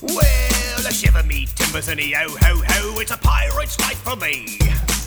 Well, a shiver me timbers and a yo ho ho, it's a pirate's life for me.